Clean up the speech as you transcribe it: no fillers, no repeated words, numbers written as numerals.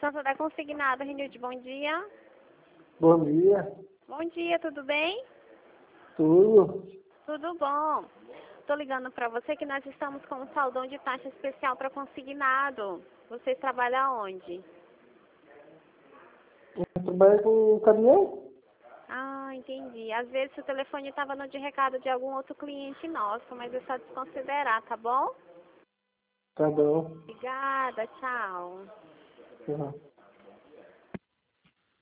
Casa da Consignada, Renilde, bom dia. Bom dia. Bom dia, tudo bem? Tudo. Tudo bom. Estou ligando para você que nós estamos com um saldão de taxa especial para consignado. Você trabalha onde? Eu trabalho com caminhão? Ah, entendi. Às vezes o telefone estava no de recado de algum outro cliente nosso, mas é só desconsiderar, tá bom? Tá bom. Obrigada, tchau. Uhum.